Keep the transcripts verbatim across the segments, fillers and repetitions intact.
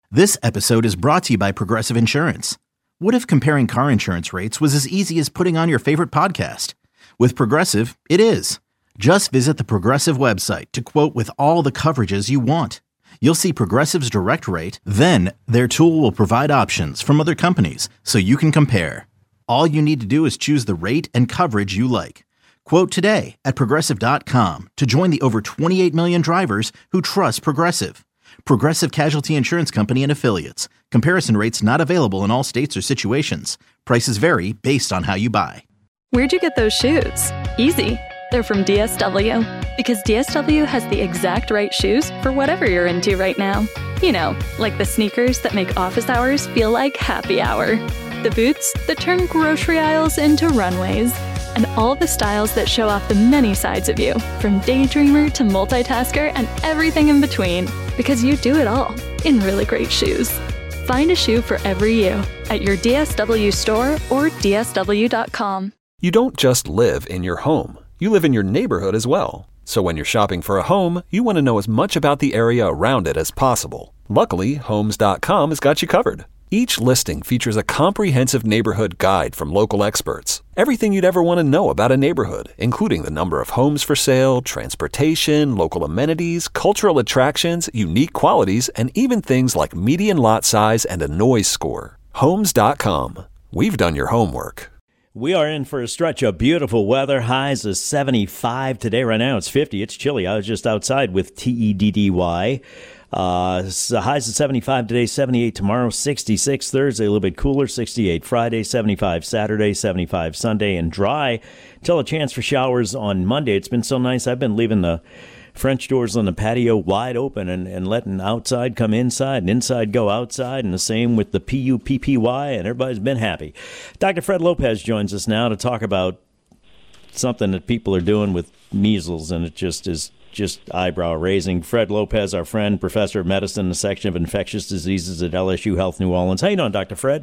This episode is brought to you by Progressive Insurance. What if comparing car insurance rates was as easy as putting on your favorite podcast? With Progressive, it is. Just visit the Progressive website to quote with all the coverages you want. You'll see Progressive's direct rate, then their tool will provide options from other companies so you can compare. All you need to do is choose the rate and coverage you like. Quote today at progressive dot com to join the over twenty-eight million drivers who trust Progressive. Progressive Casualty Insurance Company and Affiliates. Comparison rates not available in all states or situations. Prices vary based on how you buy. Where'd you get those shoes? Easy. They're from D S W. Because D S W has the exact right shoes for whatever you're into right now. You know, like the sneakers that make office hours feel like happy hour. The boots that turn grocery aisles into runways. And all the styles that show off the many sides of you, from daydreamer to multitasker and everything in between. Because you do it all in really great shoes. Find a shoe for every you at your D S W store or D S W dot com. You don't just live in your home. You live in your neighborhood as well. So when you're shopping for a home, you want to know as much about the area around it as possible. Luckily, Homes dot com has got you covered. Each listing features a comprehensive neighborhood guide from local experts. Everything you'd ever want to know about a neighborhood, including the number of homes for sale, transportation, local amenities, cultural attractions, unique qualities, and even things like median lot size and a noise score. Homes dot com. We've done your homework. We are in for a stretch of beautiful weather. Highs is seventy-five today. Right now it's fifty. It's chilly. I was just outside with T E D D Y. Uh, so highs at seventy-five today, seventy-eight tomorrow, sixty-six Thursday, a little bit cooler, sixty-eight Friday, seventy-five Saturday, seventy-five Sunday, and dry till a chance for showers on Monday. It's been so nice. I've been leaving the French doors on the patio wide open and, and letting outside come inside and inside go outside, and the same with the P U P P Y, and everybody's been happy. Doctor Fred Lopez joins us now to talk about something that people are doing with measles, and it just is just eyebrow raising. Fred Lopez, our friend, professor of medicine in the section of infectious diseases at L S U Health New Orleans. How you doing, Doctor Fred?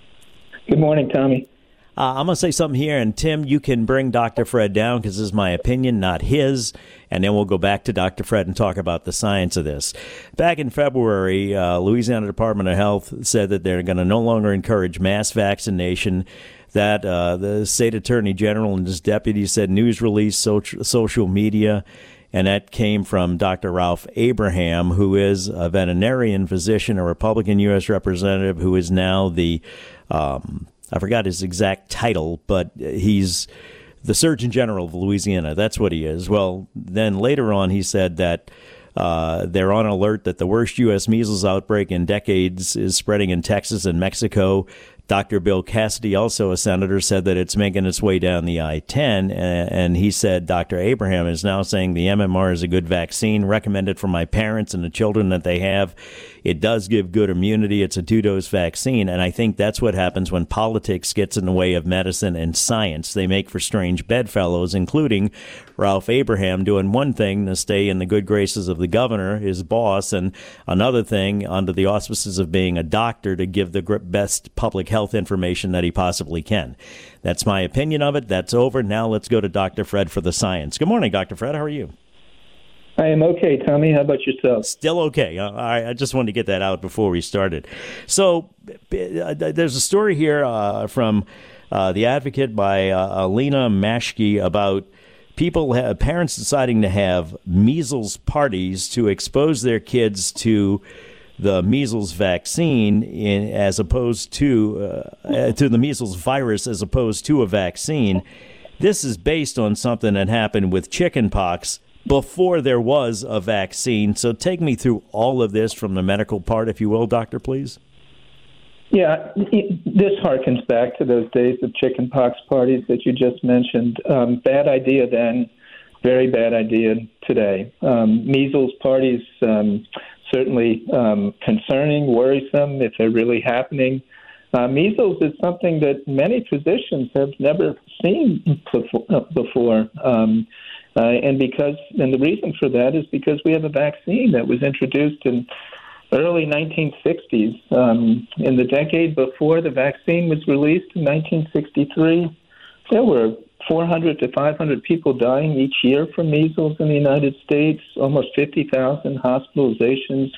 Good morning, Tommy. Uh, I'm going to say something here, and Tim, you can bring Doctor Fred down because this is my opinion, not his, and then we'll go back to Doctor Fred and talk about the science of this. Back in February, uh, Louisiana Department of Health said that they're going to no longer encourage mass vaccination. That uh, the state attorney general and his deputy said news release, social, social media, and that came from Doctor Ralph Abraham, who is a veterinarian physician, a Republican U S representative, who is now the, um, I forgot his exact title, but he's the Surgeon General of Louisiana. That's what he is. Well, then later on he said that uh, they're on alert that the worst U S measles outbreak in decades is spreading in Texas and Mexico. Doctor Bill Cassidy, also a senator, said that it's making its way down the I ten, and he said Doctor Abraham is now saying the M M R is a good vaccine, recommended for my parents and the children that they have. It does give good immunity. It's a two-dose vaccine, and I think that's what happens when politics gets in the way of medicine and science. They make for strange bedfellows, including Ralph Abraham doing one thing to stay in the good graces of the governor, his boss, and another thing under the auspices of being a doctor to give the best public health information that he possibly can. That's my opinion of it. That's over. Now let's go to Doctor Fred for the science. Good morning, Doctor Fred. How are you? I am okay, Tommy. How about yourself? Still okay. Uh, I, I just wanted to get that out before we started. So uh, there's a story here uh, from uh, The Advocate by uh, Alina Mashke about people, have, parents deciding to have measles parties to expose their kids to the measles vaccine in, as opposed to uh, to the measles virus as opposed to a vaccine. This is based on something that happened with chickenpox before there was a vaccine. So take me through all of this from the medical part, if you will, Doctor, please. Yeah, this harkens back to those days of chickenpox parties that you just mentioned. Um, bad idea then, very bad idea today. Um, measles parties, um, certainly um, concerning, worrisome if they're really happening. Uh, measles is something that many physicians have never seen before. Um, uh, and because, and the reason for that is because we have a vaccine that was introduced in early nineteen sixties. Um, in the decade before the vaccine was released in nineteen sixty-three, there were four hundred to five hundred people dying each year from measles in the United States, almost fifty thousand hospitalizations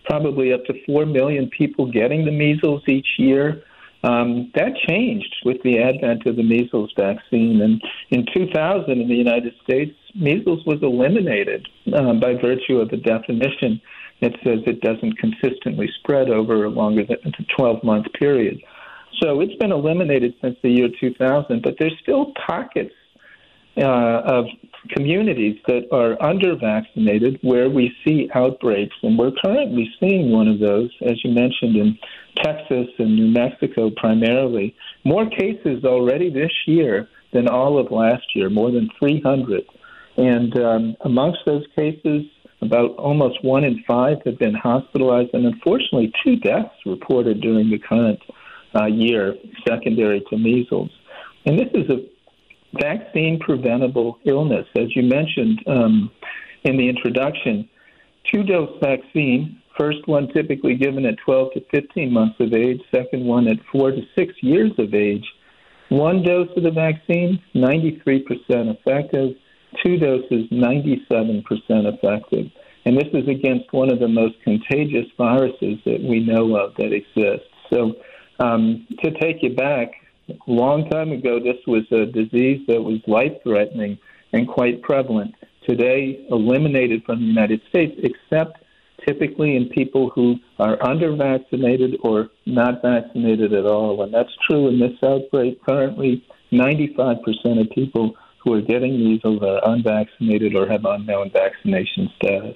probably up to four million people getting the measles each year. Um, that changed with the advent of the measles vaccine. And in two thousand in the United States, measles was eliminated uh, by virtue of the definition. It says it doesn't consistently spread over a longer than a twelve-month period. So it's been eliminated since the year two thousand, but there's still pockets uh, of communities that are under-vaccinated where we see outbreaks, and we're currently seeing one of those, as you mentioned, in Texas and New Mexico primarily. More cases already this year than all of last year, more than three hundred. And um, amongst those cases, about almost one in five have been hospitalized, and unfortunately two deaths reported during the current uh, year secondary to measles. And this is a vaccine-preventable illness. As you mentioned um, in the introduction, two-dose vaccine, first one typically given at twelve to fifteen months of age, second one at four to six years of age. One dose of the vaccine, ninety-three percent effective. Two doses, ninety-seven percent effective. And this is against one of the most contagious viruses that we know of that exists. So um, to take you back, a long time ago, this was a disease that was life-threatening and quite prevalent. Today, eliminated from the United States, except typically in people who are under-vaccinated or not vaccinated at all. And that's true in this outbreak. Currently, ninety-five percent of people who are getting measles are unvaccinated or have unknown vaccination status.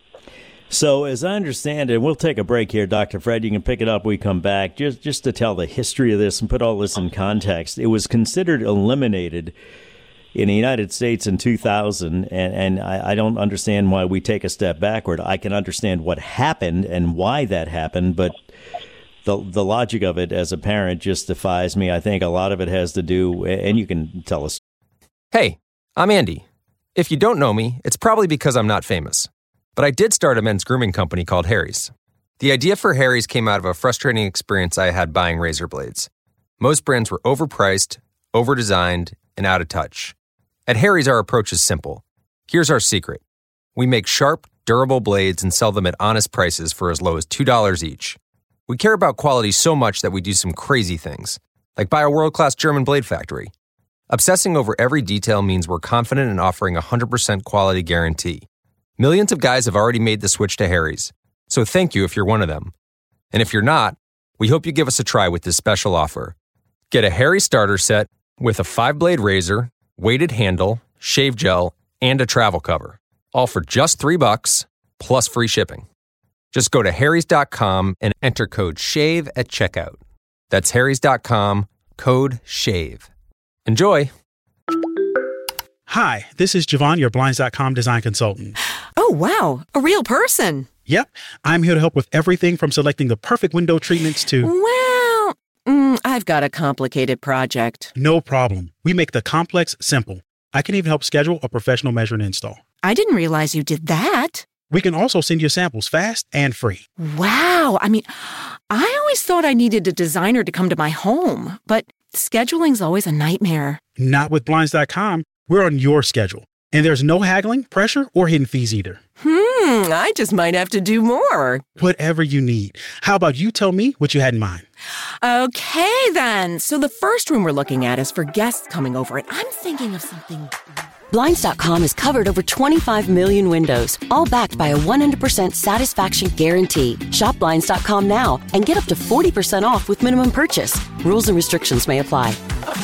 So as I understand it, we'll take a break here, Doctor Fred. You can pick it up when we come back. Just, just to tell the history of this and put all this in context, it was considered eliminated in the United States in two thousand, and, and I, I don't understand why we take a step backward. I can understand what happened and why that happened, but the the logic of it as a parent just defies me. I think a lot of it has to do, and you can tell us. Hey, I'm Andy. If you don't know me, it's probably because I'm not famous. But I did start a men's grooming company called Harry's. The idea for Harry's came out of a frustrating experience I had buying razor blades. Most brands were overpriced, overdesigned, and out of touch. At Harry's, our approach is simple. Here's our secret. We make sharp, durable blades and sell them at honest prices for as low as two dollars each. We care about quality so much that we do some crazy things, like buy a world-class German blade factory. Obsessing over every detail means we're confident in offering a one hundred percent quality guarantee. Millions of guys have already made the switch to Harry's, so thank you if you're one of them. And if you're not, we hope you give us a try with this special offer. Get a Harry's starter set with a five-blade razor, weighted handle, shave gel, and a travel cover, all for just three bucks plus free shipping. Just go to harrys dot com and enter code SHAVE at checkout. That's harrys dot com, code SHAVE. Enjoy. Hi, this is Javon, your Blinds dot com design consultant. Oh, wow. A real person. Yep. I'm here to help with everything from selecting the perfect window treatments to... Well, mm, I've got a complicated project. No problem. We make the complex simple. I can even help schedule a professional measure and install. I didn't realize you did that. We can also send you samples fast and free. Wow. I mean, I always thought I needed a designer to come to my home, but scheduling's always a nightmare. Not with Blinds dot com. We're on your schedule. And there's no haggling, pressure, or hidden fees either. Hmm, I just might have to do more. Whatever you need. How about you tell me what you had in mind? Okay, then. So the first room we're looking at is for guests coming over, and I'm thinking of something... Blinds dot com has covered over twenty-five million windows, all backed by a one hundred percent satisfaction guarantee. Shop Blinds dot com now and get up to forty percent off with minimum purchase. Rules and restrictions may apply.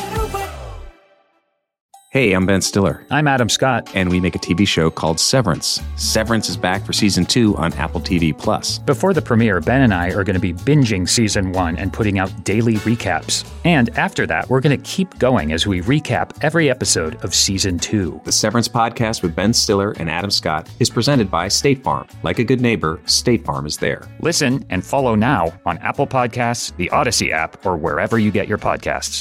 Hey, I'm Ben Stiller. I'm Adam Scott. And we make a T V show called Severance. Severance is back for season two on Apple T V Plus. Before the premiere, Ben and I are going to be binging season one and putting out daily recaps. And after that, we're going to keep going as we recap every episode of season two. The Severance podcast with Ben Stiller and Adam Scott is presented by State Farm. Like a good neighbor, State Farm is there. Listen and follow now on Apple Podcasts, the Odyssey app, or wherever you get your podcasts.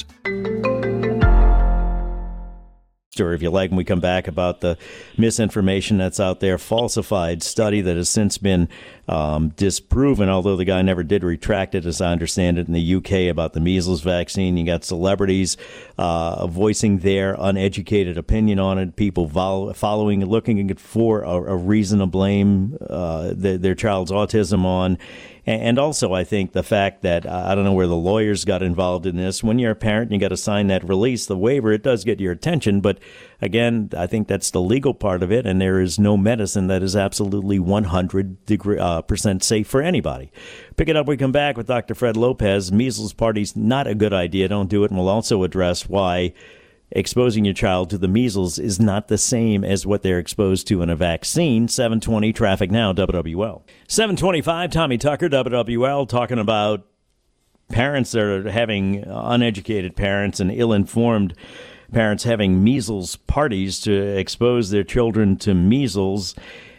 Or if you like, when we come back, about the misinformation that's out there, falsified study that has since been um, disproven, although the guy never did retract it, as I understand it, in the U K about the measles vaccine. You got celebrities uh, voicing their uneducated opinion on it, people vol- following, looking for a, a reason to blame uh, the, their child's autism on. And also, I think the fact that, uh, I don't know where the lawyers got involved in this. When you're a parent and you got to sign that release, the waiver, it does get your attention. But again, I think that's the legal part of it. And there is no medicine that is absolutely one hundred percent safe for anybody. Pick it up. We come back with Doctor Fred Lopez. Measles parties, not a good idea. Don't do it. And we'll also address why exposing your child to the measles is not the same as what they're exposed to in a vaccine. seven twenty Traffic Now, W W L. seven twenty-five, Tommy Tucker, W W L, talking about parents that are having uneducated parents and ill-informed parents having measles parties to expose their children to measles,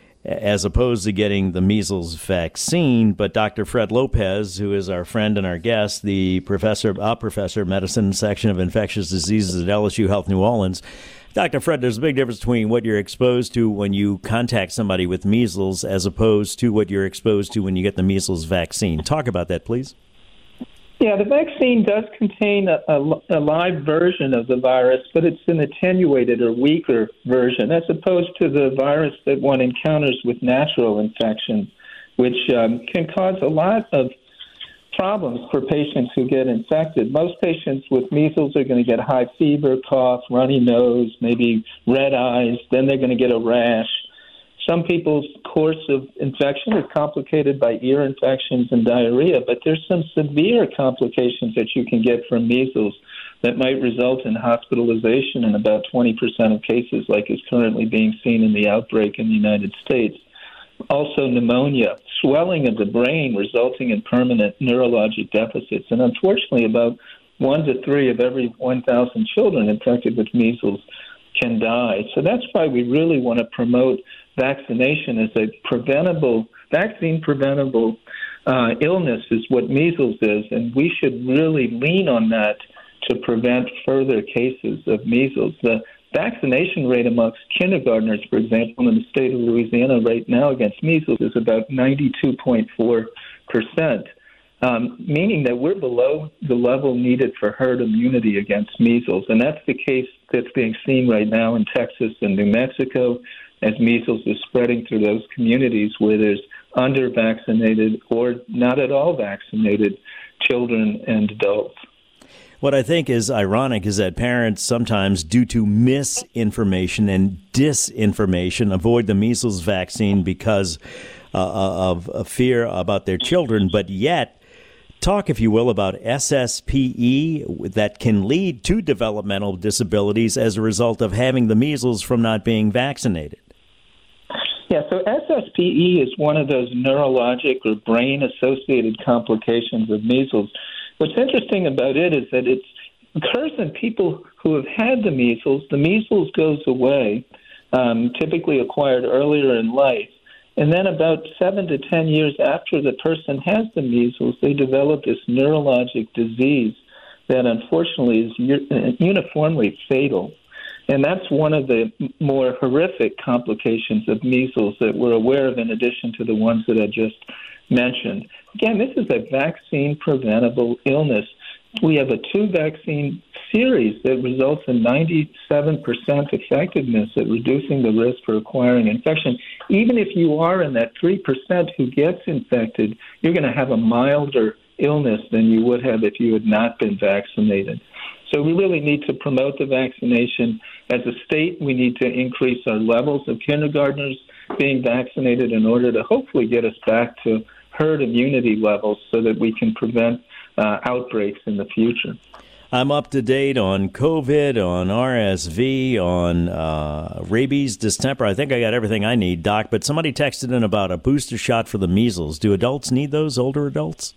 as opposed to getting the measles vaccine. But Doctor Fred Lopez, who is our friend and our guest, the professor, uh, professor of medicine section of infectious diseases at L S U Health New Orleans. Doctor Fred, there's a big difference between what you're exposed to when you contact somebody with measles as opposed to what you're exposed to when you get the measles vaccine. Talk about that, please. Yeah, the vaccine does contain a, a, a live version of the virus, but it's an attenuated or weaker version, as opposed to the virus that one encounters with natural infection, which um, can cause a lot of problems for patients who get infected. Most patients with measles are going to get high fever, cough, runny nose, maybe red eyes, then they're going to get a rash. Some people's course of infection is complicated by ear infections and diarrhea, but there's some severe complications that you can get from measles that might result in hospitalization in about twenty percent of cases, like is currently being seen in the outbreak in the United States. Also pneumonia, swelling of the brain resulting in permanent neurologic deficits. And unfortunately, about one to three of every one thousand children infected with measles can die. So that's why we really want to promote vaccination as a preventable, vaccine-preventable uh, illness is what measles is, and we should really lean on that to prevent further cases of measles. The vaccination rate amongst kindergartners, for example, in the state of Louisiana right now against measles is about ninety-two point four percent, um, meaning that we're below the level needed for herd immunity against measles. And that's the case that's being seen right now in Texas and New Mexico, as measles is spreading through those communities where there's under-vaccinated or not at all vaccinated children and adults. What I think is ironic is that parents sometimes, due to misinformation and disinformation, avoid the measles vaccine because uh, of a fear about their children, but yet talk, if you will, about S S P E that can lead to developmental disabilities as a result of having the measles from not being vaccinated. Yeah, so S S P E is one of those neurologic or brain-associated complications of measles. What's interesting about it is that it occurs in people who have had the measles. The measles goes away, um, typically acquired earlier in life. And then about seven to ten years after the person has the measles, they develop this neurologic disease that unfortunately is u- uniformly fatal. And that's one of the more horrific complications of measles that we're aware of, in addition to the ones that I just mentioned. Again, this is a vaccine-preventable illness. We have a two-vaccine series that results in ninety-seven percent effectiveness at reducing the risk for acquiring infection. Even if you are in that three percent who gets infected, you're going to have a milder illness than you would have if you had not been vaccinated. So we really need to promote the vaccination. As a state, we need to increase our levels of kindergartners being vaccinated in order to hopefully get us back to herd immunity levels so that we can prevent uh, outbreaks in the future. I'm up to date on COVID, on R S V, on uh, rabies, distemper. I think I got everything I need, Doc. But somebody texted in about a booster shot for the measles. Do adults need those, older adults?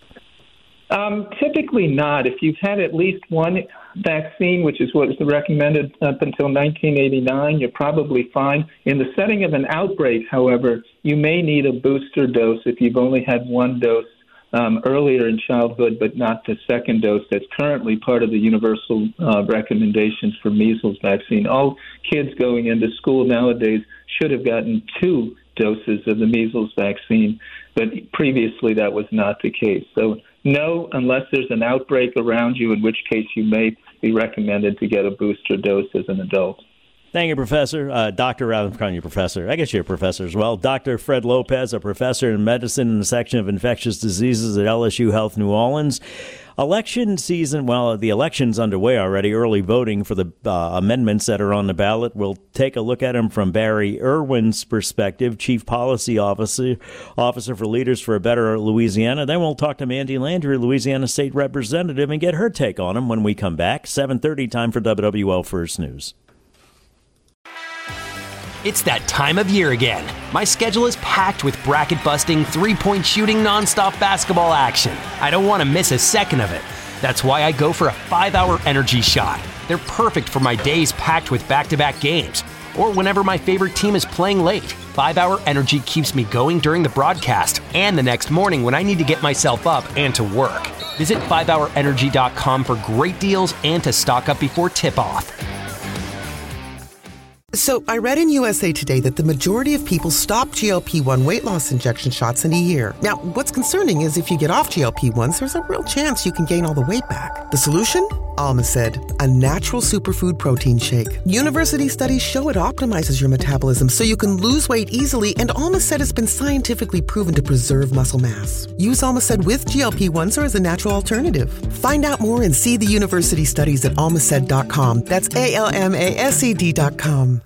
Um, typically not. If you've had at least one vaccine, which is what was recommended up until nineteen eighty-nine, you're probably fine. In the setting of an outbreak, however, you may need a booster dose if you've only had one dose um, earlier in childhood, but not the second dose that's currently part of the universal uh, recommendations for measles vaccine. All kids going into school nowadays should have gotten two doses of the measles vaccine, but previously that was not the case. So no, unless there's an outbreak around you, in which case you may be recommended to get a booster dose as an adult. Thank you, Professor. Uh, Doctor, rather than calling you Professor. I guess you're a professor as well. Doctor Fred Lopez, a professor in medicine in the section of infectious diseases at L S U Health New Orleans. Election season, well, the election's underway already. Early voting for the uh, amendments that are on the ballot. We'll take a look at them from Barry Irwin's perspective, Chief Policy Officer Officer for Leaders for a Better Louisiana. Then we'll talk to Mandy Landry, Louisiana State Representative, and get her take on them when we come back. seven thirty, time for W W L First News. It's that time of year again. My schedule is packed with bracket-busting, three-point shooting, nonstop basketball action. I don't want to miss a second of it. That's why I go for a five-hour energy shot. They're perfect for my days packed with back-to-back games, or whenever my favorite team is playing late. five-hour energy keeps me going during the broadcast and the next morning when I need to get myself up and to work. Visit five hour energy dot com for great deals and to stock up before tip-off. So I read in U S A Today that the majority of people stop G L P one weight loss injection shots in a year. Now, what's concerning is if you get off G L P ones, there's a real chance you can gain all the weight back. The solution? Almacid, a natural superfood protein shake. University studies show it optimizes your metabolism so you can lose weight easily, and Almacid has been scientifically proven to preserve muscle mass. Use Almacid with G L P ones or as a natural alternative. Find out more and see the university studies at almacid dot com. That's A L M A S E D dot com.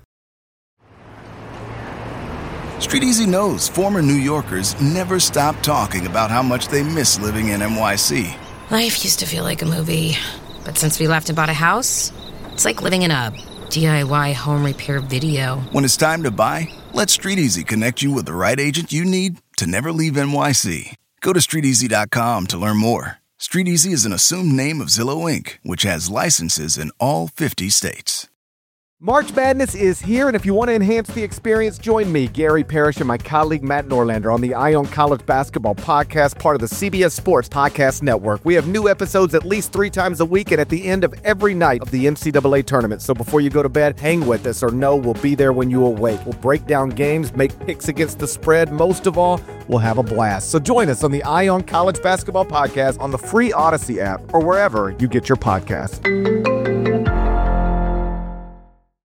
Street Easy knows former New Yorkers never stop talking about how much they miss living in N Y C. Life used to feel like a movie, but since we left and bought a house, it's like living in a D I Y home repair video. When it's time to buy, let Street Easy connect you with the right agent you need to never leave N Y C. Go to street easy dot com to learn more. Street Easy is an assumed name of Zillow Incorporated, which has licenses in all fifty states. March Madness is here, and if you want to enhance the experience, join me, Gary Parrish, and my colleague Matt Norlander on the Ion College Basketball Podcast, part of the C B S Sports Podcast Network. We have new episodes at least three times a week and at the end of every night of the N C double A tournament. So before you go to bed, hang with us or know we'll be there when you awake. We'll break down games, make picks against the spread. Most of all, we'll have a blast. So join us on the Ion College Basketball Podcast on the free Odyssey app or wherever you get your podcasts.